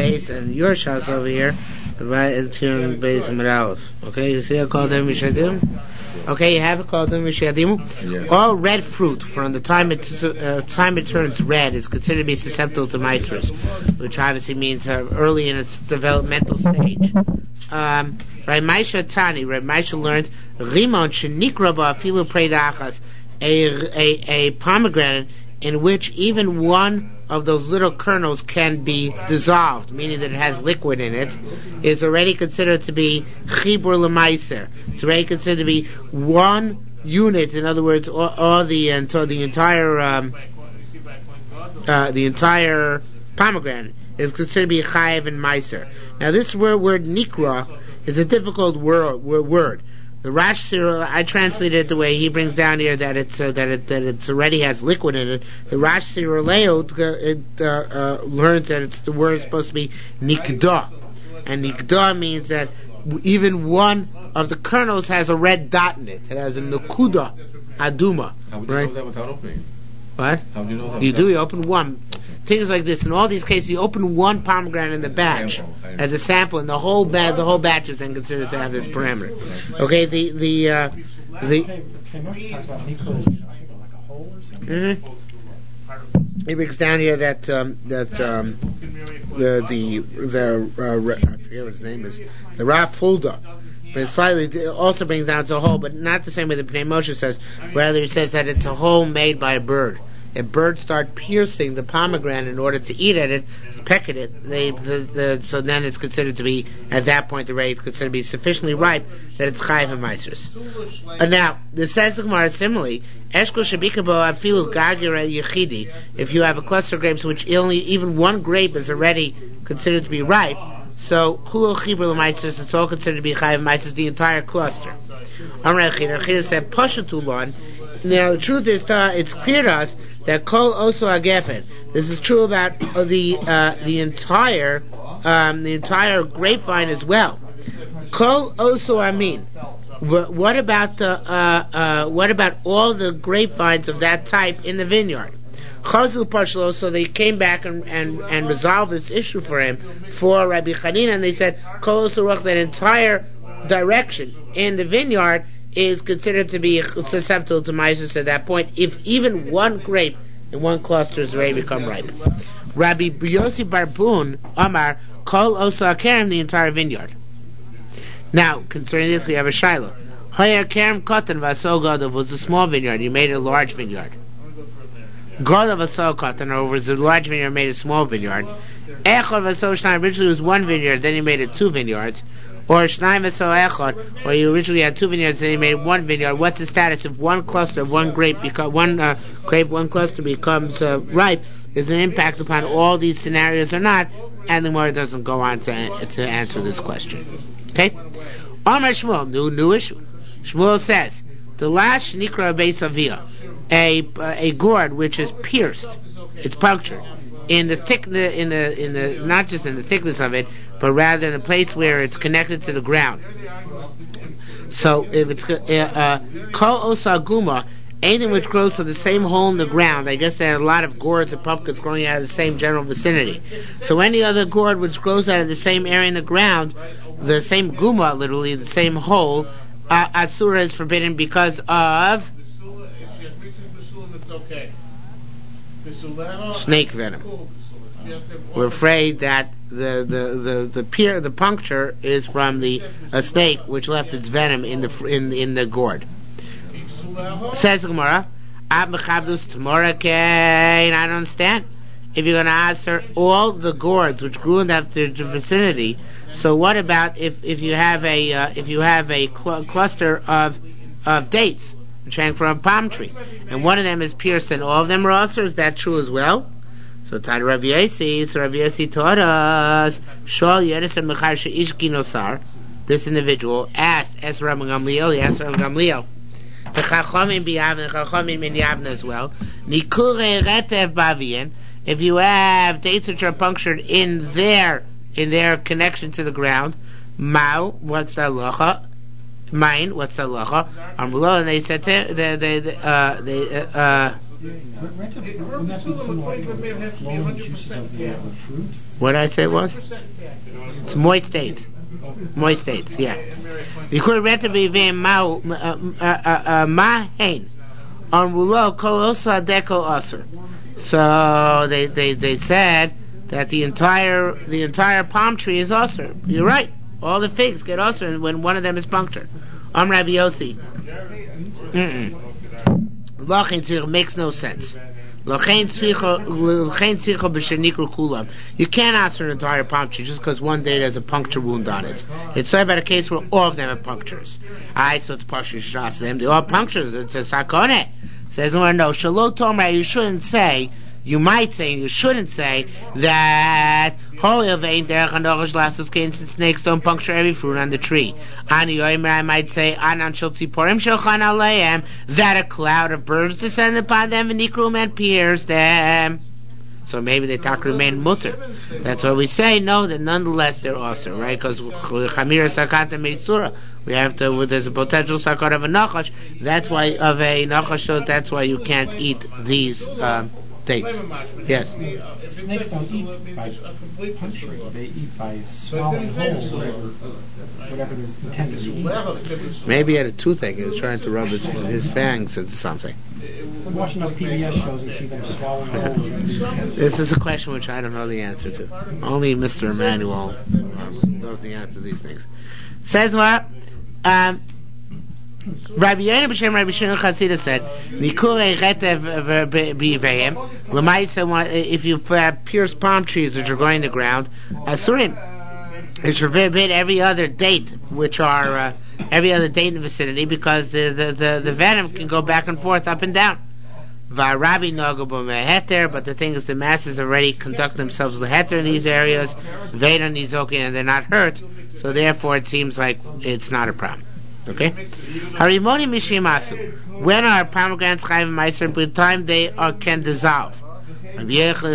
base, and your shas over here, right in base Amud Aleph. Okay, you see I called them Mishadim? Okay, you have it called them Mishadim. Yeah. All red fruit from the time it turns red is considered to be susceptible to maestros, which obviously means early in its developmental stage. Rav Maisha learned Rimon shenikra ba'afilu preidachas, a pomegranate in which even one of those little kernels can be dissolved, meaning that it has liquid in it, is already considered to be chibur l'maiser. It's already considered to be one unit. In other words, the entire pomegranate is considered to be chayiv and maiser. Now, this word nikra is a difficult word. The Rash, I translated it the way he brings down here that it already has liquid in it. The Rash Siroleo learns that the word is supposed to be nikda, and nikda means that even one of the kernels has a red dot in it. It has a nukuda aduma. How would you know that without opening? What? How would you know that? You open one. Things like this. In all these cases, you open one pomegranate in the batch as a sample, and the whole batch is then considered to have this parameter. Okay, He brings down here that I forget what his name is, the Rav Fulda. But it slightly also brings down to a hole, but not the same way the Pnei Moshe says. Rather, he says that it's a hole made by a bird. If birds start piercing the pomegranate in order to eat at it, to peck at it, so then it's considered to be, at that point, the rate considered to be sufficiently ripe that it's chayiv and maasros. Now, the says the Gemara similarly, eshkol shabikabo afilu gagira yechidi. If you have a cluster of grapes which even one grape is already considered to be ripe, so kulo chibur l'maasros, it's all considered to be chayiv and maasros, the entire cluster. Amar Chida said pashatulon. Now, the truth is, it's clear to us that kol oso agefen. This is true about the entire grapevine as well. Kol oso amin. What about all the grapevines of that type in the vineyard? Chazul parshalo. So they came back and resolved this issue for him for Rabbi Chanina, and they said kol oso ruch, that entire direction in the vineyard is considered to be susceptible to maasros at that point, if even one grape in one cluster is ready to become ripe. Rabbi Yossi Barbun Amar Kol Osa Kerem, the entire vineyard. Now, concerning this, we have a Shiloh. Hoyer Kerem Kotan Vaso Godav was a small vineyard. You made a large vineyard. Godav Vaso Kotan, or was a large vineyard, made a small vineyard. Echad Vaso Shnai, originally was one vineyard, then you made it two vineyards. Or Shnai Vaso Echad, or you originally had two vineyards, then you made one vineyard. What's the status if one cluster of one cluster becomes ripe? Is an impact upon all these scenarios or not? And the Gemara doesn't go on to answer this question. Okay? Amar Shmuel, new issue. Shmuel says, the last nikra beis avia, a gourd which is pierced, it's punctured in the thickness, in the not just in the thickness of it, but rather in the place where it's connected to the ground. So if it's kol osaguma, anything which grows from the same hole in the ground, I guess there are a lot of gourds and pumpkins growing out of the same general vicinity. So any other gourd which grows out of the same area in the ground, the same guma, literally the same hole, asura is forbidden because of snake venom. We're afraid that the puncture is from a snake which left its venom in the gourd. Says the Gemara, I don't understand. If you're going to answer all the gourds which grew in that vicinity, so what about if you have a cluster of dates which hang from a palm tree, and one of them is pierced and all of them are also? Is that true as well? So Rabbi Yossi taught us, Shol Yedison Mechar Sheish Ginosar. This individual asked Rabbi Gamliel, he asked Rabbi Gamliel, the Chachamim b'Yavne, the Chachamim in Yavne as well. Nikure retev b'Avian. If you have dates which are punctured in their connection to the ground, Mao, what's the halacha? Mine, what's the halacha? Amrullah, and they said Wouldn't that be similar to flowing juices of the fruit? What did I say it was? It's moist dates. Moist dates, yeah. You could rent to be mahain on rulo kolosa deko aser. So they said that the entire palm tree is aser. You're right. All the figs get aser when one of them is punctured. Rabbi Yossi. Lachin makes no sense. You can't ask for an entire palm tree just because one date has a puncture wound on it. It's said about a case where all of them have punctures. So it's partially shas them. They all punctures. It's a sakone. Says no, shalot tomra. You shouldn't say. You might say, and you shouldn't say, that snakes don't puncture every fruit on the tree. I might say, that a cloud of birds descend upon them and pierce them. So maybe they talk remain mutter. That's what we say. No, that nonetheless they're also right, because chamira sakata meitzura. We have to. There's a potential sakat of a nachash. That's why of a nachash. So that's why you can't eat these. Dates. Yes. Snakes don't eat by puncturing. They eat by swallowing whole whatever is intended to eat. Maybe he had a toothache. He was trying to rub his fangs into something. I'm watching those PBS shows and see them swallowing whole. This is a question which I don't know the answer to. Only Mr. Emmanuel knows the answer to these things. Says what? Rabbi Yoina b'shem Rabbi Shimon Chasida said, "Mikurei retev b'ivayim." L'maisa, if you pierce palm trees which are growing in the ground, asurim. It should forbid every other date, which are every other date in the vicinity, because the venom can go back and forth, up and down. V'Rabbi nogu b'meheter, but the thing is, the masses already conduct themselves leheter in these areas, ve'enon nizokin, and they're not hurt, so therefore it seems like it's not a problem. Okay? Harimoni mishimasu. When are pomegranates chayv meiser? By the time they can dissolve. So that,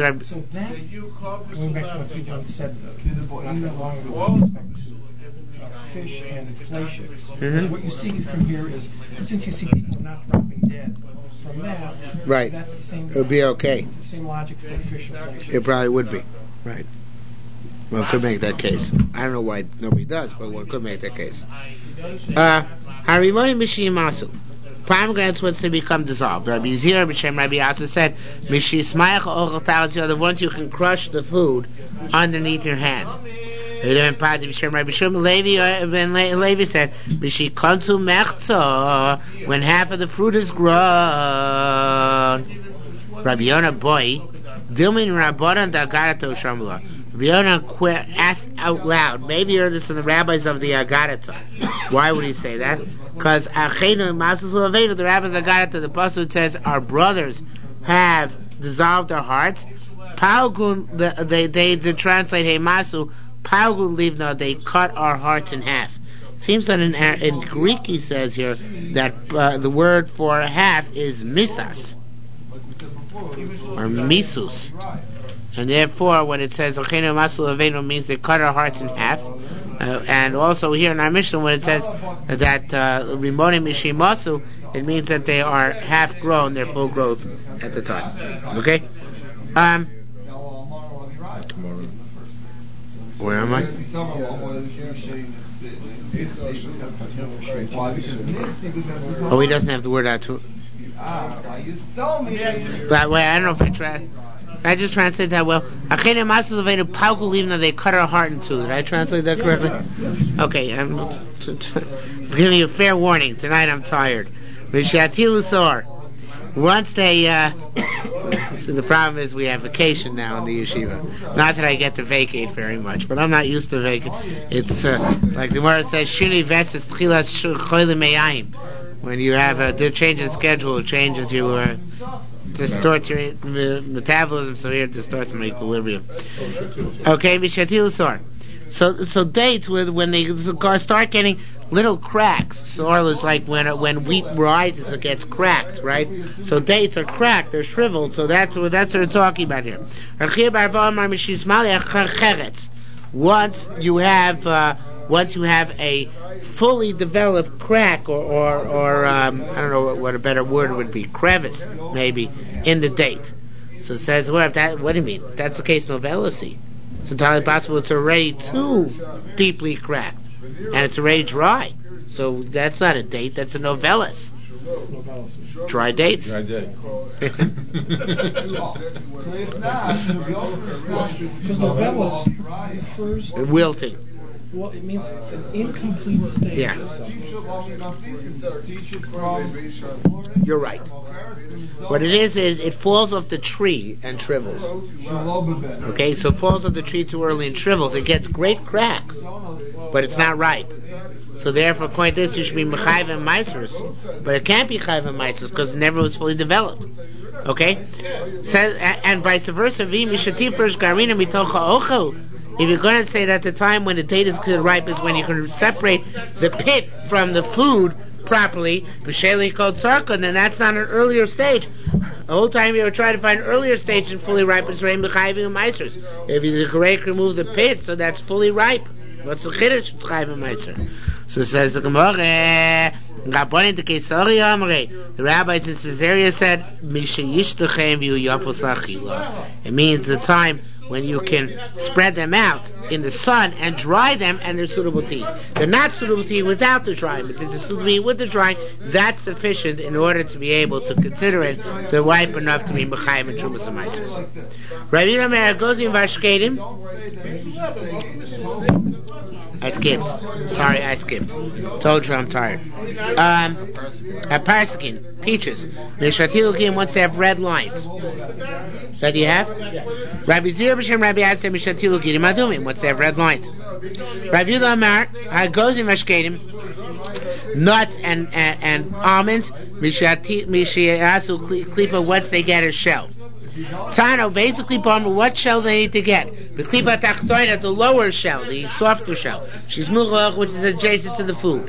going back to what you once said, not that long ago, with respect to fish and inflations. What you see from here is, since you see people not dropping dead, from that, right. So that's the same. It would be okay. Same logic for fish inflation. It probably would be. Right. One could make that case. I don't know why nobody does, but one could make that case. Harimoni mishimasu. Pomegranates once they become dissolved. Rabbi Zira b'shem Rabbi Asu said, "Mishismayach ochel talis." The ones you can crush the food underneath your hand. B'shem Rabbi Shimon Levi said, "Mishikontu mechto." When half of the fruit is grown. Rabbi Yonah boy, Dilmin Rabbanan Dagarato Shamla. Rabbi Yonah asked out loud. Maybe you heard this from the rabbis of the Agarata. Why would he say that? Because Achenu Masus Aveda, the rabbis Agarata, the pasuk says, our brothers have dissolved our hearts. Paugun, they translate Hey Masu. Paugun Livna, they cut our hearts in half. Seems that in Greek he says here that the word for half is misas or misus. And therefore, when it says "Ochenu Masul Avenu," means they cut our hearts in half. And also here in our Mishnah, when it says that Rimonim Mishimasu, it means that they are half grown, they're full growth at the time. Okay. Where am I? Oh, he doesn't have the word out to. That way, I don't know if I just translate that well. Achene Masus Avenu Pauku Livna, they cut our heart in two. Did I translate that correctly? Okay, I'm giving you a fair warning. Tonight I'm tired. Mishatilusor. Once they, so the problem is we have vacation now in the yeshiva. Not that I get to vacate very much, but I'm not used to vacate. It's like the Gemara says, Shuni Veses Tchilas Choyle Meyayim. When you have a change in schedule, it changes you. Distorts your metabolism, so here it distorts my equilibrium. Okay, Mishatilusor. So dates when they start getting little cracks. Sorrel is like when wheat rises, it gets cracked, right? So dates are cracked, they're shriveled. So that's what they're talking about here. Once you have a fully developed crack or I don't know what a better word would be, crevice maybe in the date. So it says, what do you mean? That's the case novellacy. It's entirely possible it's already too deeply cracked, and it's already dry. So that's not a date, that's a novellis. Dry dates. Dry date. Because novellas refers to Wilting. Well, it means an incomplete stage. Yeah. Or something. You're right. What it is it falls off the tree and shrivels. Okay, so it falls off the tree too early and shrivels. It gets great cracks, but it's not ripe. So therefore, according to this, you should be Mechayv and Meisers. But it can't be Chayv and Meisers because it never was fully developed. Okay? Says, and vice versa, if you're going to say that the time when the date is ripe is when you can separate the pit from the food properly, then that's not an earlier stage. The whole time you were trying to find an earlier stage and fully ripe is Reim B'chayvim and Meisers. If you remove the pit, so that's fully ripe. What's the chiddush? Chayvim and Meiser. So says the Gemara, the rabbis in Caesarea said, it means the time when you can spread them out in the sun and dry them, and they're suitable to eat. They're not suitable to eat without the drying, but since it's suitable to eat with the drying, that's sufficient in order to be able to consider it to ripe enough to be mechayim and trumas and meisers. Rabbi Rameir goes in Vashkedim. I skipped. Sorry, I skipped. Told you I'm tired. At Parsikin, peaches. Mishatilukim, once they have red lines. That you have? Rabbi Zir B'Shem Rabbi Aseh Mishatilukim Adumim, once they have red lines. Rabbi Yehuda Amar, goes in Vashkedim, nuts and almonds, Mishiasu Klipa, once they get a shell. Tano, basically, what shell they need to get? The klipa tachtoina, the lower shell, the softer shell. She's muglach, which is adjacent to the food.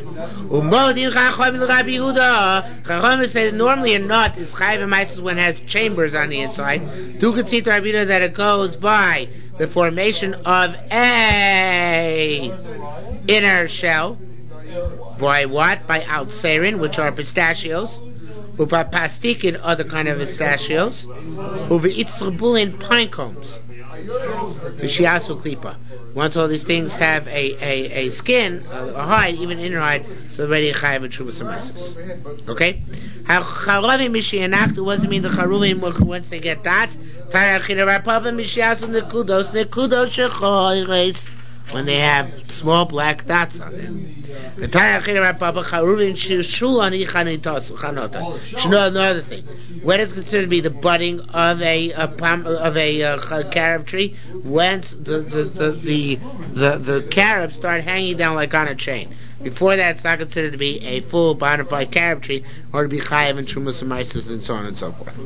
Chacham say normally a nut is chayv and meises when it has chambers on the inside. Du could see to Rabbi that it goes by the formation of a inner shell. By what? By altserin, which are pistachios. Upa pastikin, other kind of pistachios. Uva itzrabulin, pine cones. Vishiasu klipa. Once all these things have a skin, a hide, even inner hide, so already chayav and trubas and meises. Okay? Charovim mishiyanachtu, what does it mean the charuvim once they get dots? Tarachina rapapa mishiasu nekudos shechoires, when they have small black dots on them. The another thing. When it's considered to be the budding of a carob tree, when the carobs start hanging down like on a chain. Before that, it's not considered to be a full bona fide carob tree, or to be chayav and trumas and meises and so on and so forth.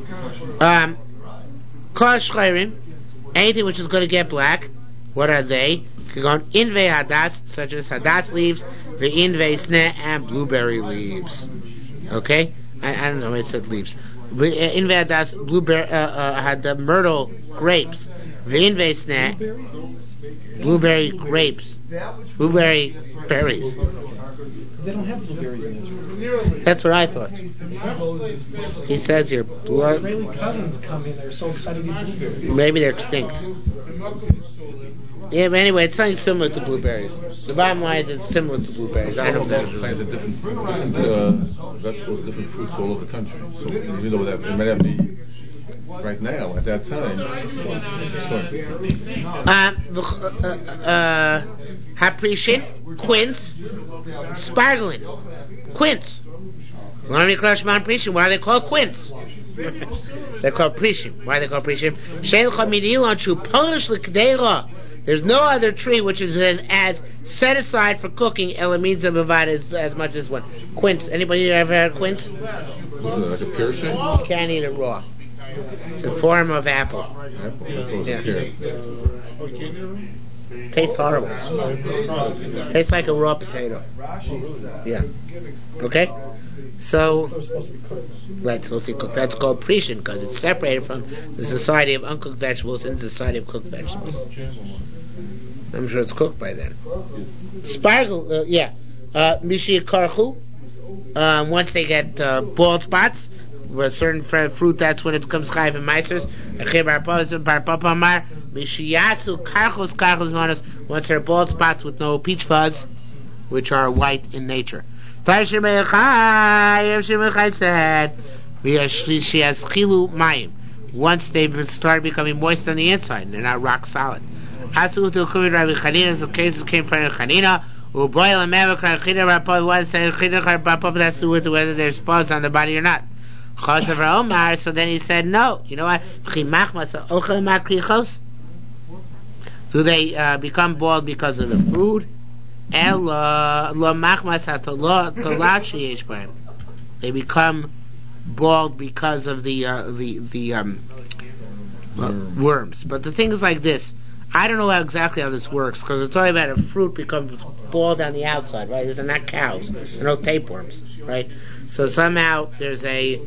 Kol shchayrim, anything which is going to get black. What are they? Inve hadas, such as hadas leaves, the inve sneh, and blueberry leaves. Okay? I don't know why it said leaves. Inve hadas, blueberry, had the myrtle grapes. The inve sneh, blueberry grapes. Blueberry berries. They don't have blueberries in Israel. That's what I thought. He says here, Israeli cousins come in, they're so excited to eat blueberries. Maybe they're extinct. Yeah, but anyway, it's something similar to blueberries. The bottom line is it's similar to blueberries. I don't know. Plants of different vegetables, different fruits all over the country. So you know that it might have to be right now at that time. Haprichin, quince, spargling, quince. Why are they called quince? They're called prishim. Why are they called prishim? There's no other tree which is as set aside for cooking. Ela means as much as one. Quince. Anybody ever had quince? Is it like a pear shape? You can't eat it raw. It's a form of apple. Yeah. Tastes horrible. Tastes like a raw potato. Yeah. Okay? So, right, it's supposed to be cooked. That's called prishin because it's separated from the society of uncooked vegetables into the society of cooked vegetables. I'm sure it's cooked by then. Sparkle, Mishi karchu. Once they get bald spots, with a certain fruit, that's when it becomes chayiv and meisers. Mishiyasu karchos manos, once they're bald spots with no peach fuzz, which are white in nature. Said, once they start becoming moist on the inside, and they're not rock solid. Asu to Rabbi Chanina, the cases came from Chanina. Uboil and Mavakar Chida Rapov, one said Chida Rapov, that's to do with whether there's fuzz on the body or not. So then he said, no. You know what? Do they become bald because of the food? They become bald because of the worms. But the thing is like this. I don't know exactly how this works, because it's talking about a fruit becomes bald on the outside, right? These are not cows. They're no tapeworms, right? So somehow there's a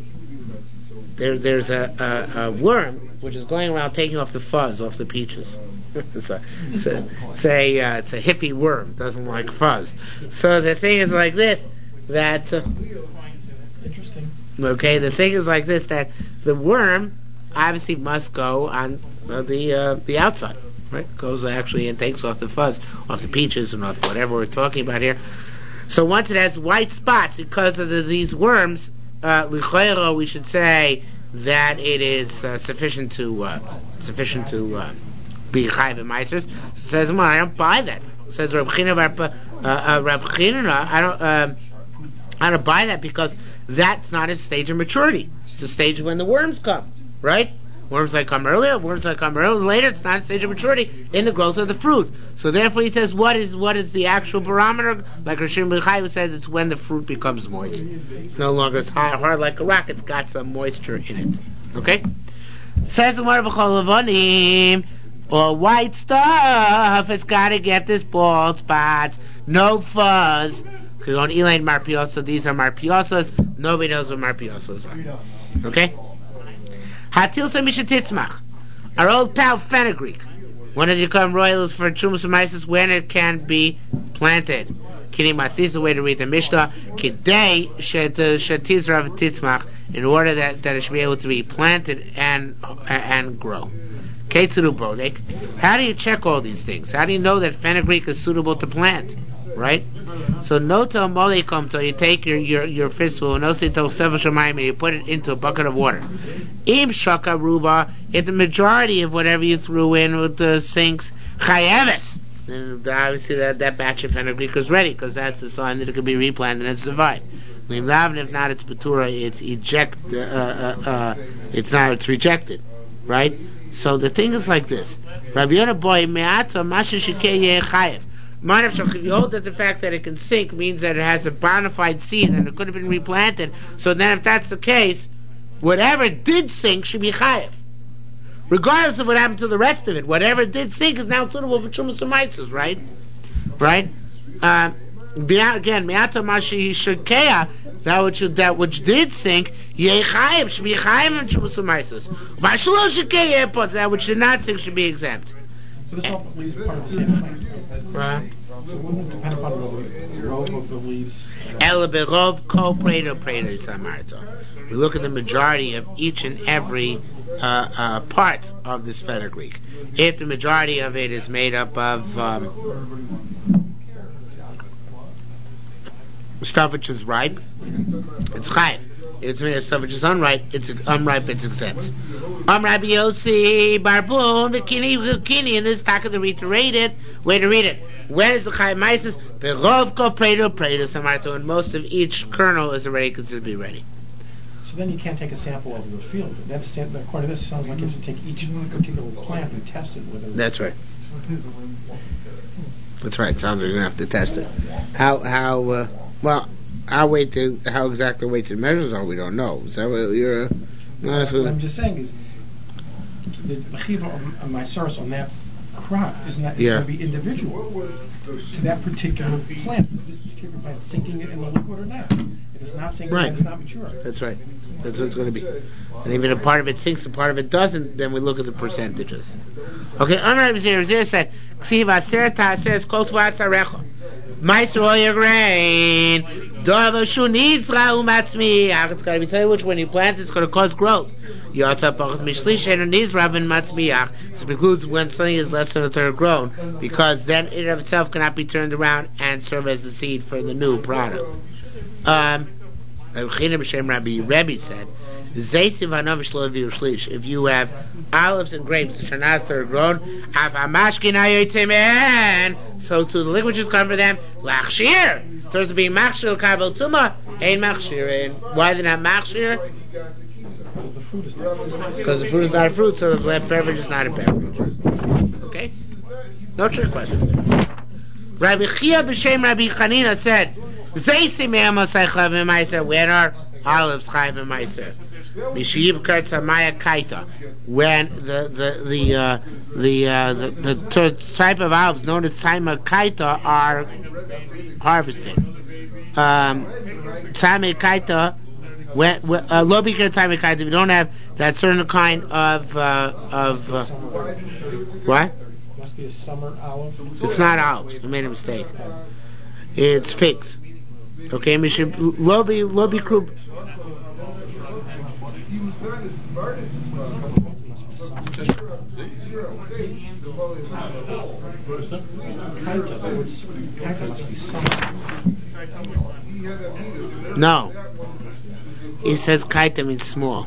worm which is going around taking off the fuzz off the peaches. It's a hippie worm, doesn't like fuzz. So the thing is like this, that interesting. Okay, the thing is like this, that the worm obviously must go on the outside, right? Goes actually and takes off the fuzz off the peaches and off whatever we're talking about here. So once it has white spots because of these worms, l'chayro, we should say that it is sufficient to be chayv and meisers. Says, well, I don't buy that. Says Reb China, I don't buy that, because that's not a stage of maturity. It's a stage when the worms come, right? Worms that come earlier, worms that come later. It's not a stage of maturity in the growth of the fruit. So therefore, he says, what is the actual barometer? Like Rishon B'Chai said, it's when the fruit becomes moist. It's no longer it's hard like a rock. It's got some moisture in it. Okay. Says the word of Lavanim, or white stuff. It's got to get this bald spots, no fuzz. Because on Elaine Marpiosa, these are Marpiosas. Nobody knows what Marpiosas are. Okay. Hatilsa Mishatitzmach. Our old pal fenugreek. When does it become royal for Trumas and Mises? When it can be planted. Kini Masis is the way to read the Mishnah. Kidei Shetizra Titzmach, in order that it should be able to be planted and grow. Ketzuru Bodek. How do you check all these things? How do you know that fenugreek is suitable to plant? Right? So noto molekom, so you take your fistful and you put it into a bucket of water. Im shaka ruba, if the majority of whatever you threw in with the sinks, chayeves, then obviously that batch of fenugreek is ready, because that's a sign that it could be replanted and survive. If not, it's betura, it's rejected, right? So the thing is like this. Rabbi Yonah boy me'ata masha shikei yeh chayev. If you hold that the fact that it can sink means that it has a bona fide seed and it could have been replanted, so then if that's the case, whatever did sink should be chayev, regardless of what happened to the rest of it. Whatever did sink is now suitable for Trumas and Maises, right? Again, me'ata mashi shirkeya, that which did sink, yeh chayev, should be chayev in Trumas and Maises. Mashlo shirkeya, that which did not sink should be exempt. But it's all part of the same plant. Right. So it wouldn't depend upon the growth of the leaves. We look at the majority of each and every part of this fenugreek. If the majority of it is made up of stuff which is ripe, it's chayiv. If it's made of stuff which is unripe, it's exempt. Rabbi Yossi Barbun Bikini, and this talk of the reiterated way to read it. When is the chayiv maises? Berovko predo samarto, and most of each kernel is already considered to be ready. So then you can't take a sample of the field. According to this, it sounds like you have to take each particular plant and test it with it. That's right. That's right. Sounds like you're gonna have to test it. How exact the weights and measures are, we don't know. Is that what you're? What I'm just saying is the chiva of my source on that crop is going to be individual to that particular plant. Is this particular plant sinking it in the liquid or not? If it's not sinking, then it's not mature. That's right. That's what it's going to be. And even if part of it sinks and part of it doesn't, then we look at the percentages. Okay, Amar Rabbi Zir said, Meiser all your grain. It's got to be tell you which when you plant it's going to cause growth. This includes when something is less than a third grown, because then it of itself cannot be turned around and serve as the seed for the new product. Rebbe said, if you have olives and grapes which are not third grown, so to the liquid which is come for them, lachshir. So it's being machshir kabel tuma, ain't machshir. Why they're not machshir? Because the fruit is not a fruit. Because the fruit is not a fruit, so the beverage is not a beverage. Okay? No trick question. Rabbi Chia b'shem Rabbi Chanina said, when are olives chayv and meiser? Mishiv kertza maya kaita, when the type of olives known as Taima kaita are harvested. Taima kaita, low bikar Taima kaita, we don't have that certain kind of what? Must be a summer olive. It's not olives. I made a mistake. It's figs. Okay, Mishiv lobi krup. He was not as smart as his brother. No. He says kaita means small.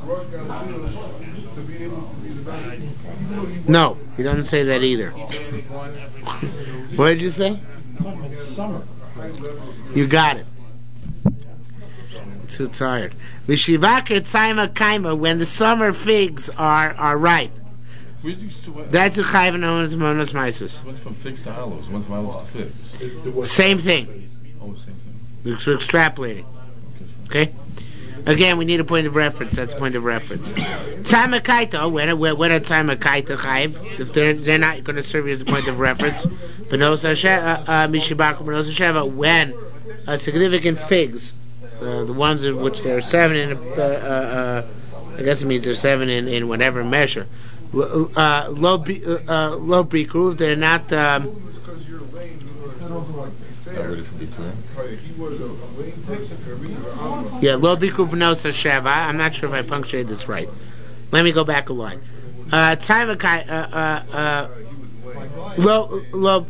No, he doesn't say that either. What did you say? Summer. You got it. I'm too tired. When the summer figs are ripe. That's a chayv known as monos meisus. Went from figs to olives. Went from olives to figs. Same thing. Oh, same thing. We're extrapolating. Okay? Again, we need a point of reference. That's a point of reference. Tzamakaita, when are tzamakaita chayv? If they're not going to serve you as a point of reference. Benos Sheva, when significant figs, the ones in which there are 7 in, I guess it means there's 7 in whatever measure. Low bikruv, they're not. Yeah, low bikruv benos sheva. I'm not sure if I punctuated this right. Let me go back a line. Low.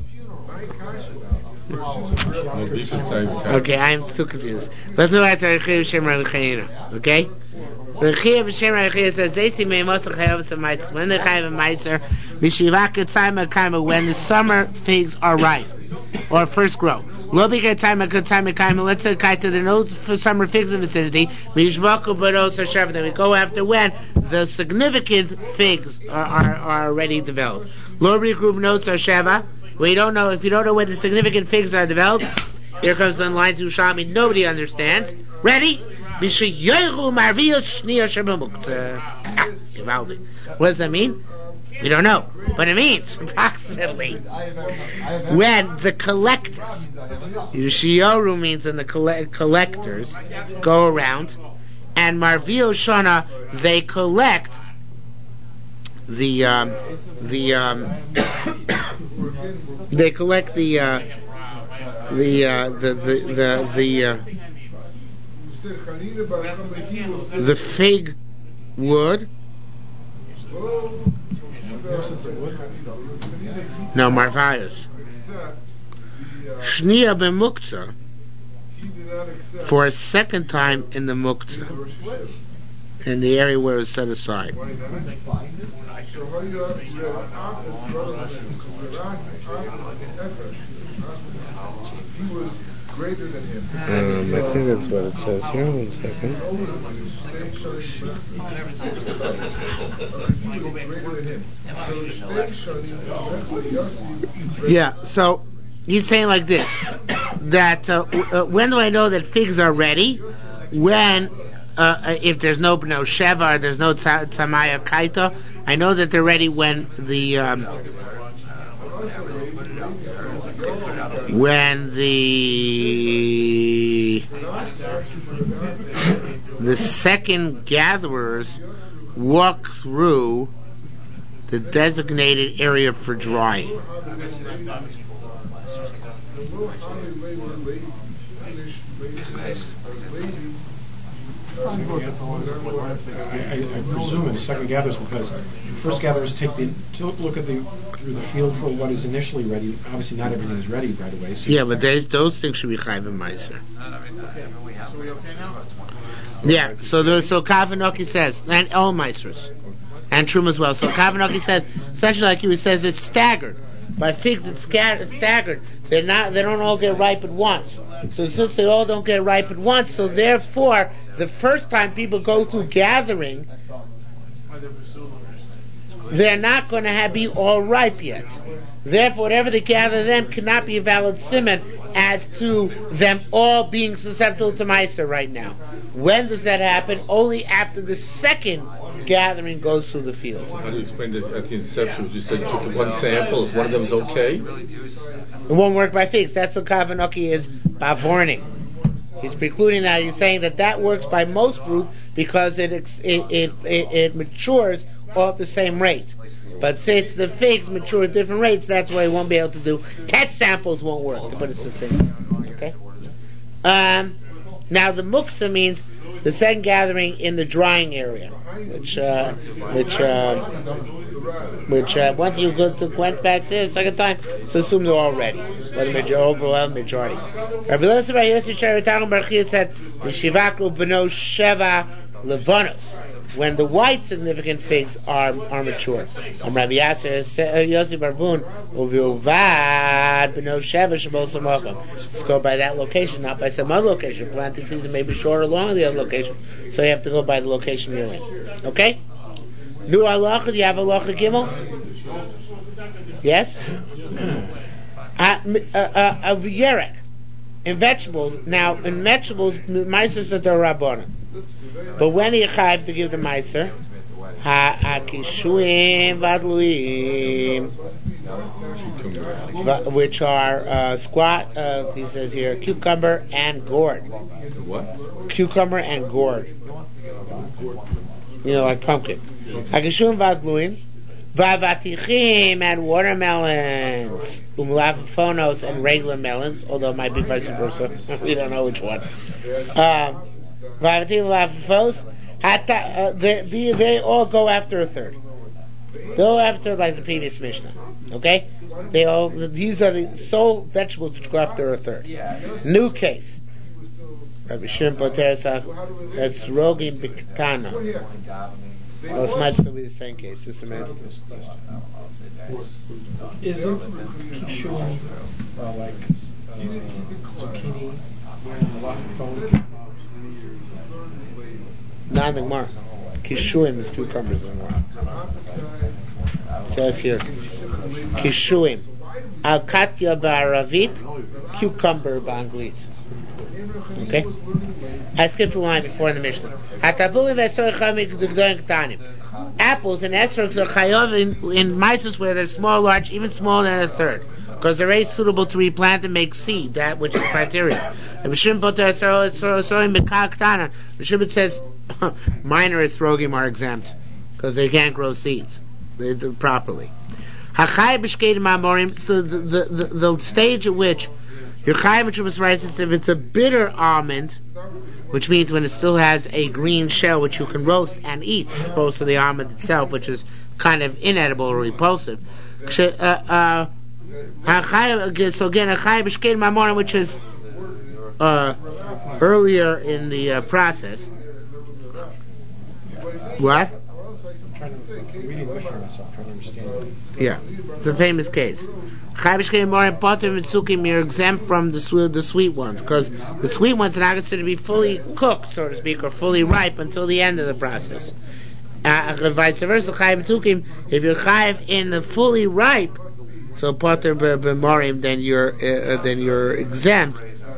Okay, I'm too confused. Let's go back to Rechiya b'shem Rabbi Chanina. Okay? Rechiya b'shem Rabbi Chanina says, "Zeisi me'emos chayav meiser." When they chayav meiser, mishivak tzayma kaima, when the summer figs are ripe or first grow. Lo bikar tzayma kaima. Let's say kaita, there are no summer figs in the vicinity. Mishvaku baros hashav. Then we go after when the significant figs are already developed. Lo bikar benos hasheva. We don't know, if you don't know when the significant figs are developed, here comes the lines of Ushami, nobody understands. Ready? What does that mean? We don't know. But it means, approximately, when the collectors, Yushiyoru means when the collectors go around, and Marvio Shana, they collect the fig wood. No, marvayos. Shnia b'muktzah, for a second time in the muktzah, in the area where it was set aside. He was greater than him. I think that's what it says here. 1 second. Yeah, so he's saying like this, that when do I know that figs are ready? When if there's no sheva or there's no tamaya kaita, I know that they're ready when the second gatherers walk through the designated area for drying. I presume in second gatherers, because first gatherers look at through the field for what is initially ready. Obviously, not everything is ready right away. So yeah, but those things should be chayv and meiser. Yeah, so Kavanoki says, and all meisers, and Trum as well. So Kavanoki says, essentially like he says, it's staggered. By figs, it's staggered. They don't all get ripe at once. So since they all don't get ripe at once, so therefore, the first time people go through gathering, they're not going to be all ripe yet. Therefore, whatever they gather then cannot be a valid siman as to them all being susceptible to Meiser right now. When does that happen? Only after the second gathering goes through the field. How do you explain that at the inception? You said you took one sample, if one of them is okay? It won't work by figs. That's what Kavanoki is bavorning. He's precluding that. He's saying that works by most fruit because it matures all at the same rate. But since the figs mature at different rates, that's why he won't be able to do. Test samples won't work, to put it succinctly. Okay? Now the muktzah means the second gathering in the drying area, which once you go to went back there the second time, so assume they're all ready. But the overwhelming majority. Rabbi Eliezer bar Yossi Sharitan bar Chia said, "Mishivakru b'no sheva levanos." When the white significant figs are mature. Rabbi Yossi bar Vun uvilvad b'no sheva shebol samocham. Let's go by that location, not by some other location. Planting season may be short or long in the other location, so you have to go by the location you're in. Okay? Nu halacha, do you have halacha gimel? Yes? Yerek. In vegetables, meisers are the rabbanon. But when you chayv to give the meiser, kishuim vadluim, which are he says here, cucumber and gourd. What? Cucumber and gourd. Like pumpkin. Hakishum vadluim, vavatichim and watermelons, umlafafonos and regular melons, although it might be vice versa. We don't know which one. Vavatim lafafos, they all go after a third. They go after like the previous Mishnah. Okay? These are the sole vegetables which go after a third. New case. Rabbi Shimon Poter that's Rogim Biktana. Well, this might still be the same case. Just a minute. Isn't kishuim like zucchini and lafafon? Not in the Gemara. Kishuim is cucumbers in the Gemara. It says here, Kishuim. Al-Katya ba'aravit, cucumber ba'anglit. Okay? I skipped a line before in the Mishnah. Apples and esrogs are chayav in mices where they're small, large, even smaller than a third, because they're very suitable to replant and make seed, that which is criteria. And Shimon says minor esrogim are exempt because they can't grow seeds properly. So the stage at which your Chaim B'Trumas writes is if it's a bitter almond, which means when it still has a green shell which you can roast and eat, as opposed to the almond itself, which is kind of inedible or repulsive. So again, a Chaim B'Shkein Mamorim, which is earlier in the process. What? I'm reading the Mishnah myself, trying to understand. Yeah, it's a famous case. You're exempt from the sweet ones, because the sweet ones are not considered to be fully cooked, so to speak, or fully ripe until the end of the process. Vice versa, if you're chayiv in the fully ripe, so potter b'morim, then you're exempt.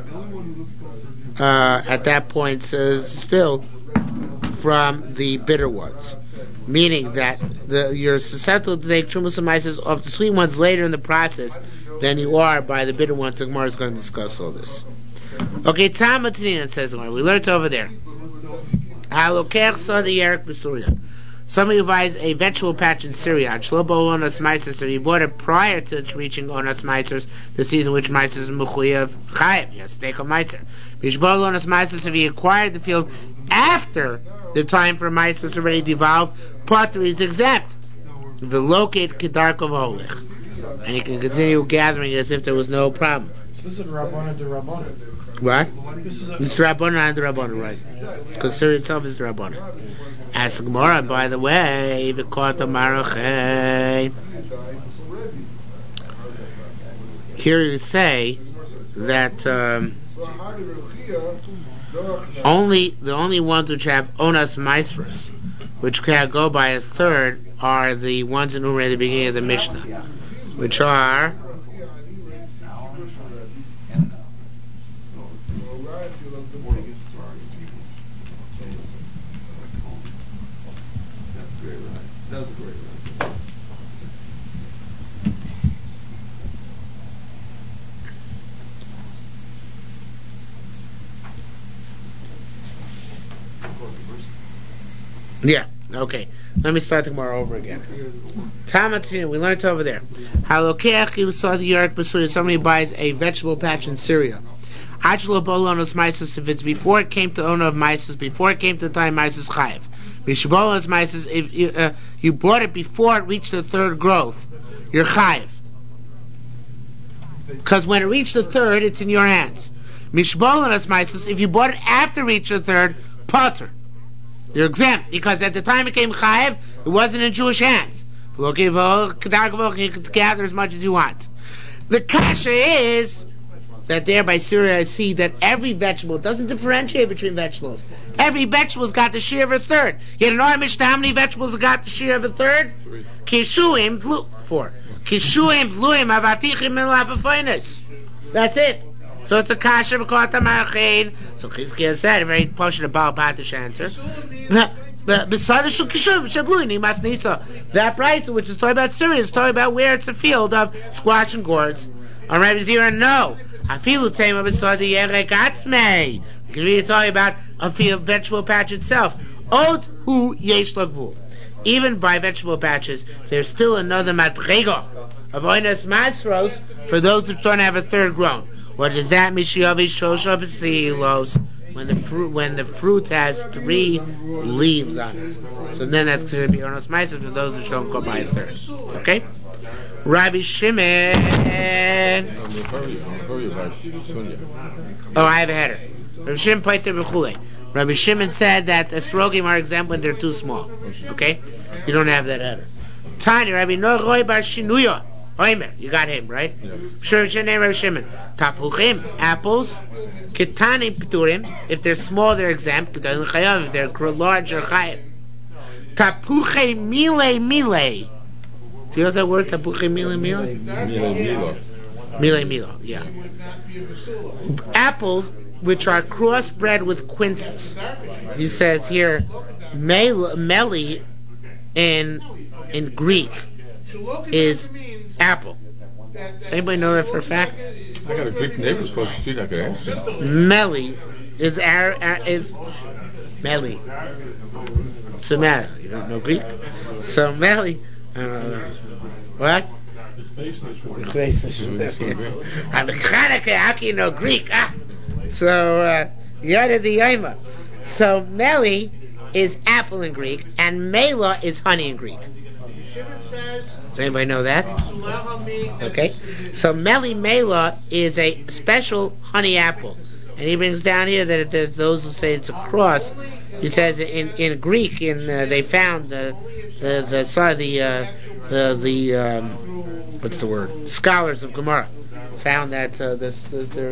At that point, still from the bitter ones. Meaning that you're susceptible to take Trumas and Meises of the sweet ones later in the process than you are by the bitter ones. The Gemara is going to discuss all this. Okay, Tamatina says we learned over there. Alokech saw the Yerek B'Surya. Somebody who buys a vegetable patch in Syria, Shlobo Onas Meiser, so he bought it prior to its reaching Onas Meiser, the season which Meiser is Mechuyev Chayev, he has to take a Meiser. Bishbol Onas Meiser, if he acquired the field after the time for Meiser was already devolved, Potter is exempt. Velocate Kedarkov Holich. And he can continue gathering as if there was no problem. So this is Rabbana de Rabbana. What? This is Rabbana and the Rabbana, right? Because Syria itself is the Rabbana. Ask Gemara, by the way, here you say that the only ones which have Onas Maisros, which can go by a third, are the ones in Umrah at the beginning of the Mishnah, which are yeah, okay. Let me start tomorrow over again. Tamatin, we learned over there. Halokeach, you saw the York Basuda, somebody buys a vegetable patch in Syria. Achlo Bolonos Mises, if it's before it came to owner of Mises, before it came to the time Mises Chayev. Mishabolonos Mises, if you bought it before it reached the third growth, you're Chayev. Because when it reached the third, it's in your hands. Mishabolonos Mises, if you bought it after it reached the third, Potter. You're exempt, because at the time it came Chayev, it wasn't in Jewish hands. You can gather as much as you want. The kasha is that there by Syria I see that every vegetable doesn't differentiate between vegetables. Every vegetable's got the share of a third. You know how many vegetables have got the share of a third? 3. Kishuim, 4. Kishuim, bluim, avatichim, milafafainis. That's it. So it's a kasha b'kota ma'achein. So Chizkiah said, a very portion of Baal Patish answer. That price, which is talking about Syria, is talking about where it's a field of squash and gourds. On Rabbi Zira, no. Afilu tema b'sadi yerek atzmei. You're talking about a field vegetable patch itself. Od hu yesh lagvul. Even by vegetable patches, there's still another madrega of oines masros for those that don't have a third grown. What does that mean? When the fruit has 3 leaves on it. So then that's going to be oines masros for those that don't go by a third. Okay? Rabbi Shimon. Oh, I have a header. Rabbi Shimon Paiter B'chulei. Rabbi Shimon said that esrogim are exempt when they're too small. Okay? You don't have that header. Tani, Rabbi Nochoi Bar Shinuya. Oimer, you got him, right? Sure, your name, Rabbi Shimon. Tapuchim, apples. Ketani P'turim. If they're small, they're exempt. If they're large, they're chayav. Tapuche mile. Do you know that word? Tapuche mile? Mile, yeah. Apples which are crossbred with quinces. He says here, meli in Greek is apple. Does anybody know that for a fact? I got a Greek neighbor across the street. I could ask him. Meli is meli. So meli, you don't know Greek. So meli, what? I'm a Chanukah. How can you know Greek? So yada the yama. So meli is apple in Greek, and mela is honey in Greek. Does anybody know that? Okay. So mela is a special honey apple, and he brings down here that there's those who say it's a cross. He says in Greek, they found the what's the word? Scholars of Gemara found that this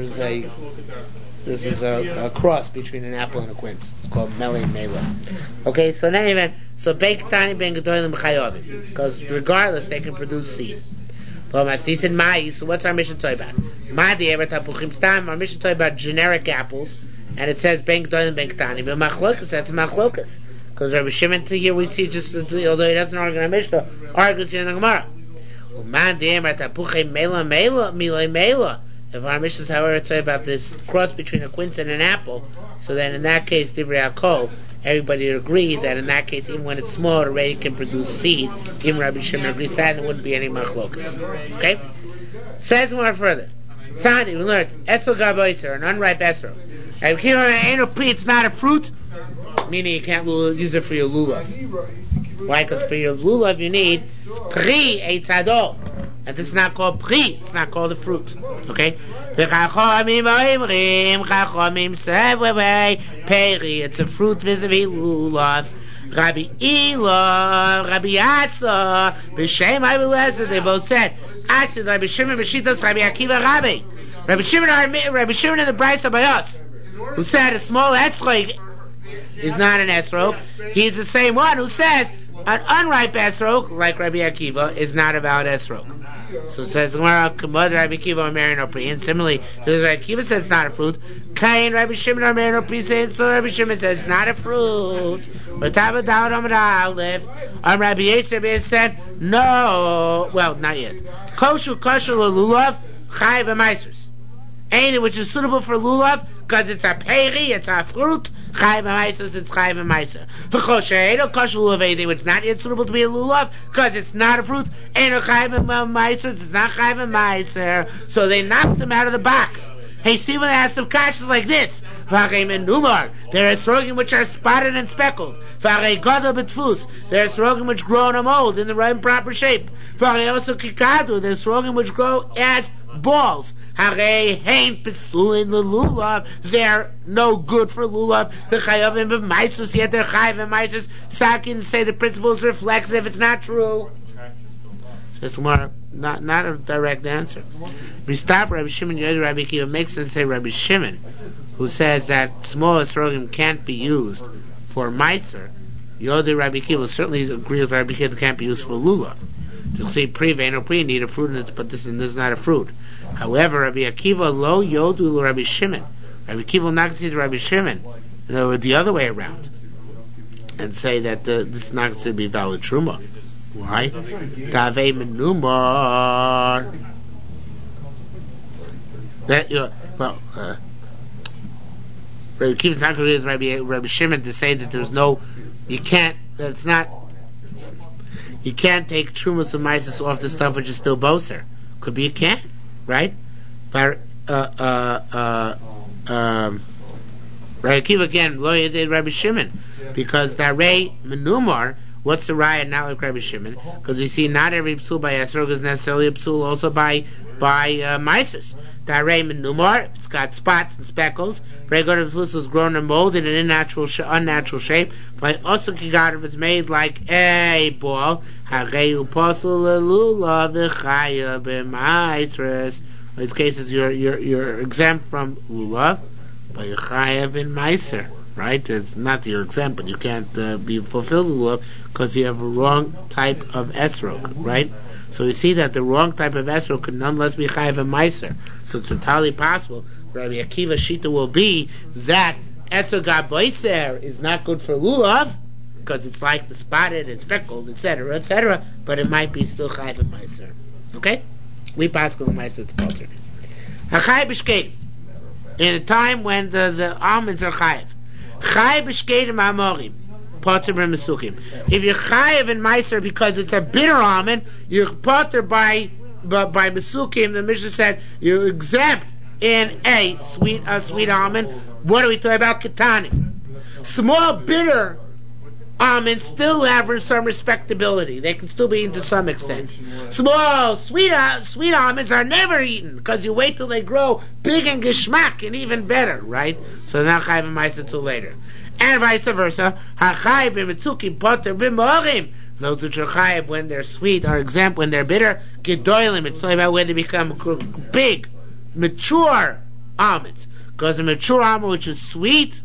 is a cross between an apple and a quince. It's called meli and mela. Okay, so now even bektani ben gedolim b'chayovim, because regardless they can produce seed. He said mai. So what's our mission talking about? Ma di'ever tapuchim stam. Our mission talking about generic apples, and it says ben gedolim ben ketani. But machlokas, that's machlokas, because Rabbi Shimon here we see just although he doesn't argue in our Mishnah, argues here in the Gemara. Ma di'ever tapuchim mela mela. If our Mishnah, however, say about this cross between a quince and an apple, so then in that case, Divrei HaKol, everybody would agree that in that case, even when it's small, it already can produce seed. Even Rabbi Shimon agrees that, there wouldn't be any machlokas. Okay? Says more further. Tani, we learned, Esel Gaboiser, an unripe esrog. It's not a fruit, meaning you can't use it for your lulav. Why? Because for your lulav you need pri eitzado. And this is not called pri, it's not called a fruit. Okay? It's a fruit vis-a-vis lulav. Rabbi Ela, Rabbi Asa, B'Shem Rabbi Lezer, they both said, Asa, Rabbi Shimon, B'Shitas, Rabbi Akiva, Rabbi. Rabbi Shimon and the Brisa by us, who said a small esrog is not an esrog. He's the same one who says an unripe esrog, like Rabbi Akiva, is not about esrog. So it says Rabbi Akiva or Pri, and similarly, Rabbi Akiva says it's not a fruit. Kain Rabbi Shimon or Pri, so Rabbi Shimon says it's not a fruit. But Rabbi Yetzer said no. Well, not yet. Kosher lulav chai b'maisers. Ain't it which is suitable for lulav because it's a peri, it's a fruit. Chai b'maisers, it's chai b'maiser. V'chosher ain't no kosher lulav anything which is not yet suitable to be a lulav because it's not a fruit. Ain't no chai b'maisers, it's not chai b'maiser. So they knocked them out of the box. Hey, see when they asked them kashas like this. V'achei menumar, there are esrogim which are spotted and speckled. V'achei gadol b'tfus, there are esrogim which grow in a mold in the right and proper shape. V'achei also kikadu, there are esrogim which grow as balls. Harei hain't besulin the lulav, they're no good for lulav. The chayavim b'maisus, yet they're chayav b'maisus. Sakin say the principle is reflexive, it's not true. It's more not a direct answer. We stop Rabbi Shimon Yoder Rabbi Akiva makes sense to say Rabbi Shimon, who says that small esrogim can't be used for meiser. Yoder Rabbi Akiva certainly agree with Rabbi Akiva that can't be used for lulav. To say pri vein or pri need a fruit in it, but this is not a fruit. However, Rabbi Akiva lo yodu Rabbi Shimon. Rabbi Akiva will not consider Rabbi Shimon the other way around and say that this is not considered to be valid truma. Why? Davei menumar. That Rabbi Akiva's not going to use Rabbi Shimon to say that there's no, you can't take trumas and maisus off the stuff which is still boser. Could be you can, right? But Rabbi Akiva again, lo yedei Rabbi Shimon, because Darei menumar. What's the raya not like Rabbi Shimon? Because you see, not every psul by esrog is necessarily a psul also by maisus. Darei menumar, it's got spots and speckles. Regular psul is grown and molded in an unnatural shape. By also kigav, it's made like a ball. Harei upasul lelula v'chaya b'maisres. In these cases, you're exempt from lulav, but you're chayav in maiser. Right? It's not that you're exempt, but you can't be fulfilled with lulav because you have a wrong type of esrog, right? So you see that the wrong type of esrog could nonetheless be chayav and meiser. So it's entirely possible. Rabbi Akiva shita will be that esrog aboiser is not good for lulav because it's like the spotted, it's speckled, etc., but it might be still chayav and meiser. Okay? We pass on the meiser, it's culture. Hachai b'shkeit, in a time when the almonds are chayav. Chayav b'shkeidim amorim, potter b'mesukim. If you're chayav in meiser because it's a bitter almond, you're potter by mesukim. The Mishnah said you're exempt in a sweet almond. What are we talking about? Ketani. Small bitter almonds still have some respectability. They can still be eaten to some extent. Small sweet almonds are never eaten because you wait till they grow big and geschmack and even better, right? So now chayav and meiser till later, and vice versa. Hachayav b'metzukim poter b'morim. Those which are chayav when they're sweet are exempt when they're bitter. Gedolim. It's talking about when they become big, mature almonds. Because a mature almond which is sweet,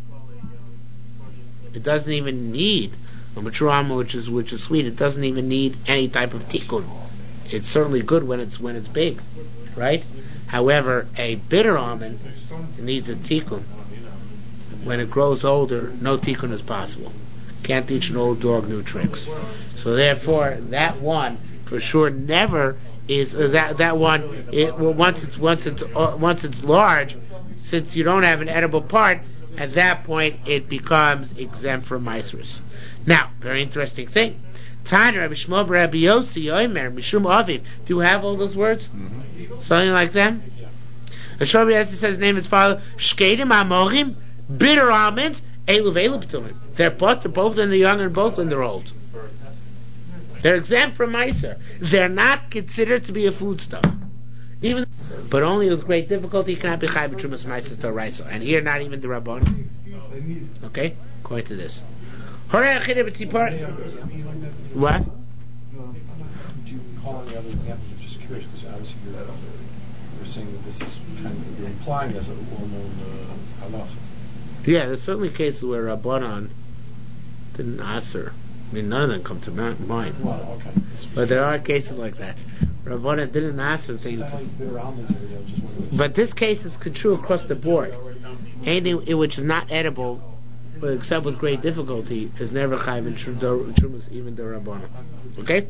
it doesn't even need a mature almond which is sweet. It doesn't even need any type of tikkun. It's certainly good when it's big, right? However, a bitter almond needs a tikkun. When it grows older, no tikkun is possible. Can't teach an old dog new tricks. So therefore, that one for sure never is that one. Once it's large, since you don't have an edible part, at that point it becomes exempt from Maasros. Now, very interesting thing. Tanya Rabbi Shmuel Rabbi Yossi Omer Mishum Aviv. Do you have all those words? Mm-hmm. Something like them. The Rabbi Yossi says his name is father Shkedim Amochim, bitter almonds. They're both when they're young and both when they're old. They're exempt from Meiser. They're not considered to be a foodstuff. But only with great difficulty you cannot be chai b'trumas Meiser to Raisa. And here, not even the Rabbon. Okay? According to this. What? Do you call on the other examples? I'm just curious because obviously you're saying that this is kind of, you're implying as a well-known halach. Yeah, there's certainly cases where Rabbanan didn't answer. I mean, none of them come to mind. Well, okay. But there are cases like that. Rabbanan didn't answer things. But this case is true across the board. Anything which is not edible, but except with great difficulty, is never chayv in trumas, even the Rabbanan. Okay?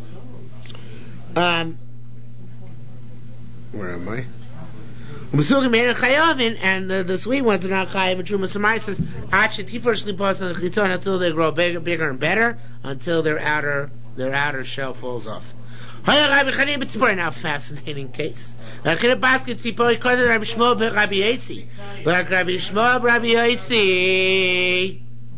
Where am I? And the sweet ones are not chayiv and trumas and ma'asos until they grow bigger and better, until their outer shell falls off. Now, fascinating case. Like Rabbi Shmuel Rabbi Yossi.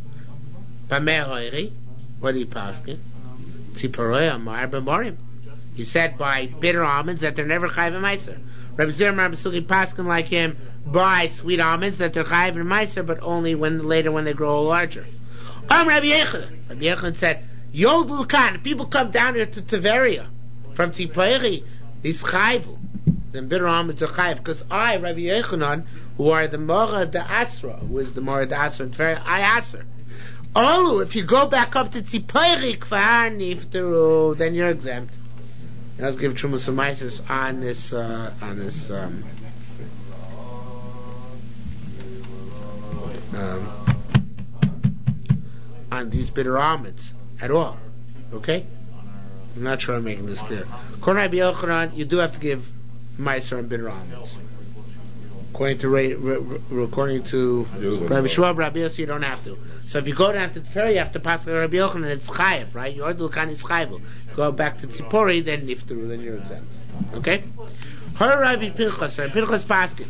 What do you paskin? Tziporoi Amar b'morim. He said by bitter almonds that they're never chayiv and ma'aser. Rabbi Zerah Rabbi Sugi paskin like him buy sweet almonds that they're chayiv and ma'aser, but only later when they grow larger. Rabbi Yochanan said, Yodul Khan, people come down here to Tveria from Tzipori, these chayivu, then bitter almonds are chayiv. Because I, Rabbi Yochanan, who are the Mora de Asra, who is the Mora de Asra in Tveria, I answer. Oh, if you go back up to Tzipori, Kfar Nifteru, then you're exempt. Let's give Trumas and Meises on these bitter almonds at all. Okay? I'm not sure I'm making this clear. According to Rabbi Yochanan, you do have to give Meiser on bitter almonds. According to Rabbi Shmuel, Rabbi Yossi, you don't have to. So if you go down to Tferi, you have to pass Rabbi Yochanan, it's chayiv, right? Your Dulkan is chayiv. Go back to Tzipori, then Niftaru, then you're exempt. Okay? Her Rabbi Pinchas Paskin.